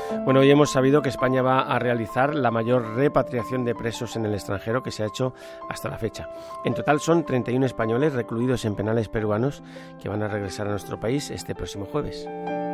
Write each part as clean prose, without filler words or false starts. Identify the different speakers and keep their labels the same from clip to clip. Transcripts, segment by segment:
Speaker 1: Bueno, hoy hemos sabido que España va a realizar la mayor repatriación de presos en el extranjero que se ha hecho hasta la fecha. En total son 31 españoles recluidos en penales peruanos que van a regresar a nuestro país este próximo jueves.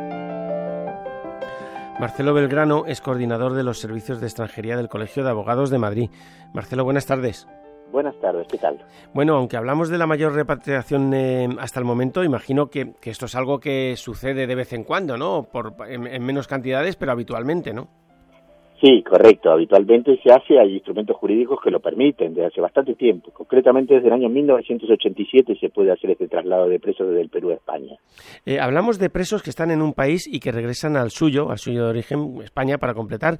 Speaker 1: Marcelo Belgrano es coordinador de los servicios de extranjería del Colegio de Abogados de Madrid. Marcelo, buenas tardes.
Speaker 2: Buenas tardes, ¿qué tal?
Speaker 1: Bueno, aunque hablamos de la mayor repatriación hasta el momento, imagino que esto es algo que sucede de vez en cuando, ¿no? En menos cantidades, pero habitualmente, ¿no?
Speaker 2: Sí, correcto. Habitualmente se hace, hay instrumentos jurídicos que lo permiten desde hace bastante tiempo. Concretamente desde el año 1987 se puede hacer este traslado de presos desde el Perú a España.
Speaker 1: Hablamos de presos que están en un país y que regresan al suyo de origen, España, para completar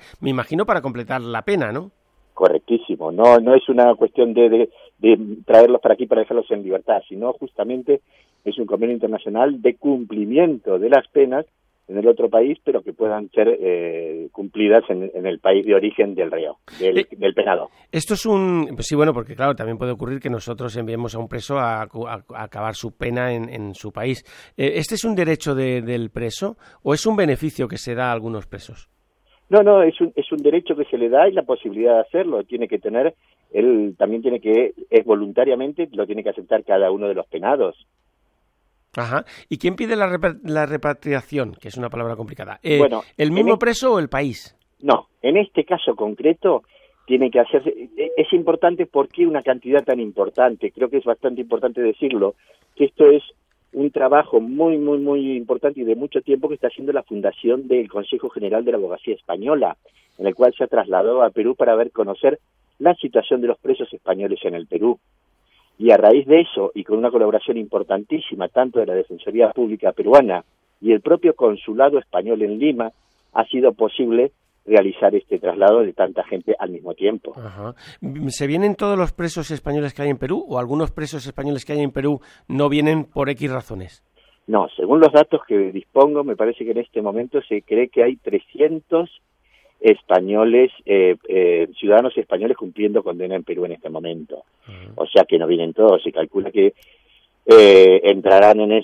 Speaker 1: la pena, ¿no?
Speaker 2: Correctísimo. No es una cuestión de traerlos para aquí para dejarlos en libertad, sino justamente es un convenio internacional de cumplimiento de las penas en el otro país, pero que puedan ser cumplidas en el país de origen del reo, del penado.
Speaker 1: Esto es pues sí, bueno, porque claro, también puede ocurrir que nosotros enviemos a un preso a acabar su pena en su país. ¿Este es un derecho del preso o es un beneficio que se da a algunos presos?
Speaker 2: No, es un derecho que se le da y la posibilidad de hacerlo. Tiene que tener, él también es voluntariamente, lo tiene que aceptar cada uno de los penados.
Speaker 1: Ajá. ¿Y quién pide la repatriación? Que es una palabra complicada.
Speaker 2: Bueno,
Speaker 1: ¿el mismo preso o el país?
Speaker 2: No, en este caso concreto tiene que hacerse. Es importante porque una cantidad tan importante, creo que es bastante importante decirlo, que esto es un trabajo muy, muy, muy importante y de mucho tiempo que está haciendo la fundación del Consejo General de la Abogacía Española, en el cual se ha trasladado a Perú para conocer la situación de los presos españoles en el Perú. Y a raíz de eso, y con una colaboración importantísima tanto de la Defensoría Pública peruana y el propio Consulado Español en Lima, ha sido posible realizar este traslado de tanta gente al mismo tiempo.
Speaker 1: Ajá. ¿Se vienen todos los presos españoles que hay en Perú o algunos presos españoles que hay en Perú no vienen por X razones?
Speaker 2: No, según los datos que dispongo, me parece que en este momento se cree que hay 300 españoles, ciudadanos españoles cumpliendo condena en Perú en este momento. O sea que no vienen todos, se calcula que entrarán en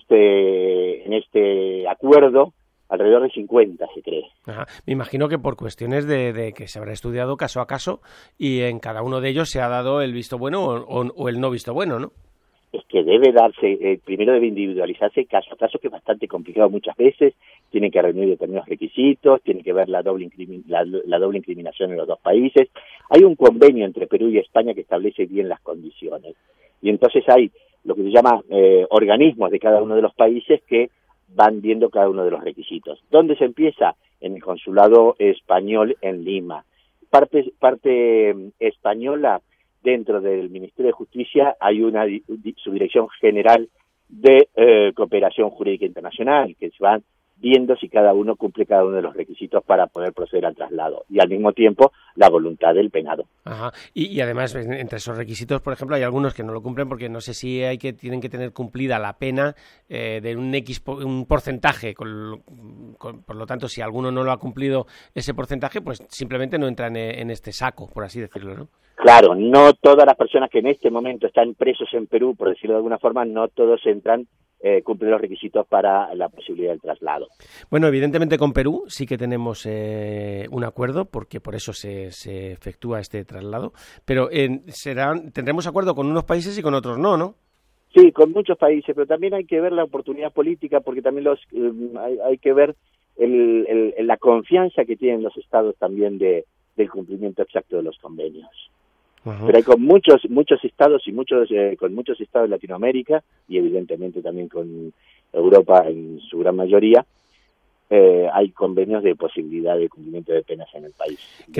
Speaker 2: este acuerdo alrededor de 50, se cree.
Speaker 1: Ajá. Me imagino que por cuestiones de que se habrá estudiado caso a caso y en cada uno de ellos se ha dado el visto bueno o el no visto bueno, ¿no?
Speaker 2: Es que debe darse, primero debe individualizarse caso a caso, que es bastante complicado muchas veces, tiene que reunir determinados requisitos, tiene que ver la doble incriminación en los dos países. Hay un convenio entre Perú y España que establece bien las condiciones. Y entonces hay lo que se llama organismos de cada uno de los países que van viendo cada uno de los requisitos. ¿Dónde se empieza? En el Consulado Español en Lima. Parte española. Dentro del Ministerio de Justicia hay una subdirección general de cooperación jurídica internacional, que se van viendo si cada uno cumple cada uno de los requisitos para poder proceder al traslado, y al mismo tiempo la voluntad del penado.
Speaker 1: Ajá. Y además, entre esos requisitos, por ejemplo, hay algunos que no lo cumplen porque no sé si tienen que tener cumplida la pena de un porcentaje, por lo tanto, si alguno no lo ha cumplido ese porcentaje, pues simplemente no entran en este saco, por así decirlo, ¿no?
Speaker 2: Claro, no todas las personas que en este momento están presos en Perú, por decirlo de alguna forma, no todos entran, cumplen los requisitos para la posibilidad del traslado.
Speaker 1: Bueno, evidentemente con Perú sí que tenemos un acuerdo, porque por eso se efectúa este traslado, pero tendremos acuerdo con unos países y con otros no.
Speaker 2: Sí, con muchos países, pero también hay que ver la oportunidad política, porque también hay que ver la confianza que tienen los estados también del cumplimiento exacto de los convenios. Uh-huh. Pero hay con muchos estados y con muchos estados de Latinoamérica y evidentemente también con Europa en su gran mayoría, hay convenios de posibilidad de cumplimiento de penas en el país.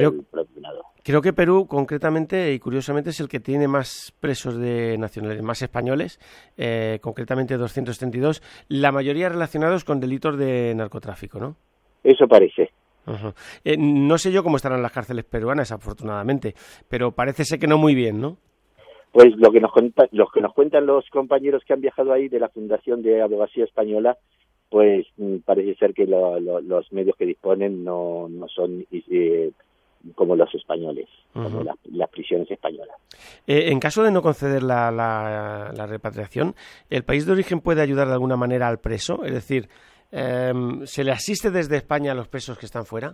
Speaker 1: Creo que Perú concretamente y curiosamente es el que tiene más presos de nacionales, más españoles, concretamente 232, la mayoría relacionados con delitos de narcotráfico, ¿no?
Speaker 2: Eso parece.
Speaker 1: Uh-huh. No sé yo cómo estarán las cárceles peruanas, afortunadamente, pero parece ser que no muy bien, ¿no?
Speaker 2: Pues lo que nos cuentan los compañeros que han viajado ahí de la Fundación de Abogacía Española, pues parece ser que los medios que disponen no son como los españoles, uh-huh, como las prisiones españolas.
Speaker 1: En caso de no conceder la repatriación, ¿el país de origen puede ayudar de alguna manera al preso? Es decir, ¿se le asiste desde España a los presos que están fuera?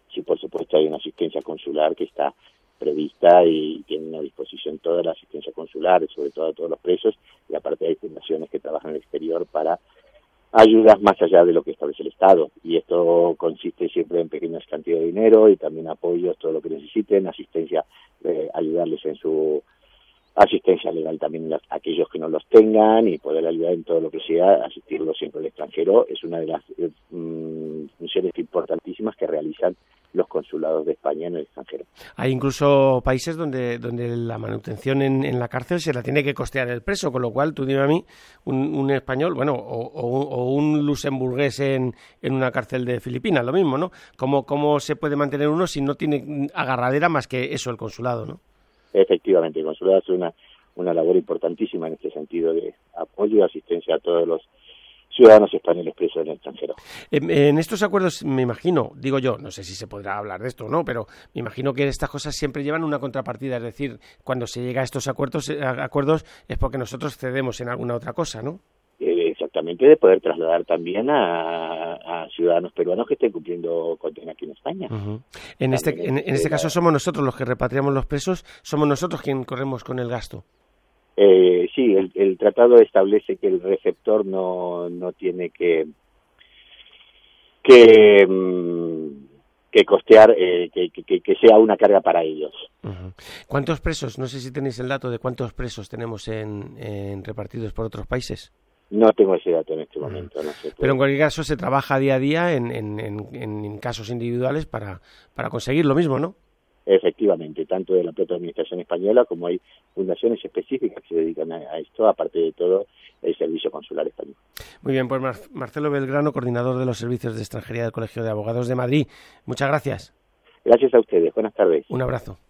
Speaker 2: sí, por supuesto, hay una asistencia consular que está prevista y tienen a disposición toda la asistencia consular, sobre todo a todos los presos, y aparte hay fundaciones que trabajan en el exterior para ayudas más allá de lo que establece el Estado, y esto consiste siempre en pequeñas cantidades de dinero y también apoyos, todo lo que necesiten, asistencia, ayudarles en su asistencia legal también a aquellos que no los tengan y poder ayudar en todo lo que sea, asistirlos siempre al extranjero, es una de las funciones importantísimas que realizan los consulados de España en el extranjero.
Speaker 1: Hay incluso países donde la manutención en la cárcel se la tiene que costear el preso, con lo cual, tú dime a mí, un español, bueno, o un luxemburgués en una cárcel de Filipinas, lo mismo, ¿no? ¿Cómo se puede mantener uno si no tiene agarradera más que eso, el consulado, ¿no?
Speaker 2: Efectivamente, el consulado hace una labor importantísima en este sentido de apoyo y asistencia a todos los ciudadanos españoles presos en el extranjero.
Speaker 1: En estos acuerdos, me imagino, digo yo, no sé si se podrá hablar de esto o no, pero me imagino que estas cosas siempre llevan una contrapartida, es decir, cuando se llega a estos acuerdos es porque nosotros cedemos en alguna otra cosa, ¿no?
Speaker 2: Exactamente, de poder trasladar también a ciudadanos peruanos que estén cumpliendo condena aquí en España.
Speaker 1: Uh-huh. En este caso somos nosotros los que repatriamos los presos, somos nosotros quienes corremos con el gasto.
Speaker 2: Sí, el tratado establece que el receptor no tiene que costear, que sea una carga para ellos.
Speaker 1: Uh-huh. ¿Cuántos presos? No sé si tenéis el dato de cuántos presos tenemos en repartidos por otros países.
Speaker 2: No tengo ese dato en este momento. No sé,
Speaker 1: pero en cualquier caso se trabaja día a día en casos individuales para conseguir lo mismo, ¿no?
Speaker 2: Efectivamente, tanto de la propia Administración española como hay fundaciones específicas que se dedican a esto, aparte de todo el Servicio Consular Español.
Speaker 1: Muy bien, pues Marcelo Belgrano, coordinador de los servicios de extranjería del Colegio de Abogados de Madrid. Muchas gracias.
Speaker 2: Gracias a ustedes. Buenas tardes.
Speaker 1: Un abrazo.